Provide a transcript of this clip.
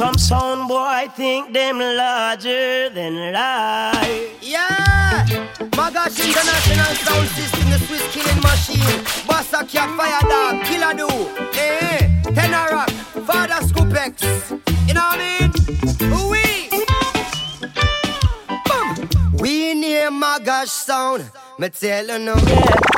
Some sound boy think them larger than life. Yeah, Magash International Sound System, the Swiss killing machine. Bossa Cat, Fire Dog, Killer Do, Tenor Rock, Father Scoopex. You know what I mean? We in here Magash sound. Me tell you no.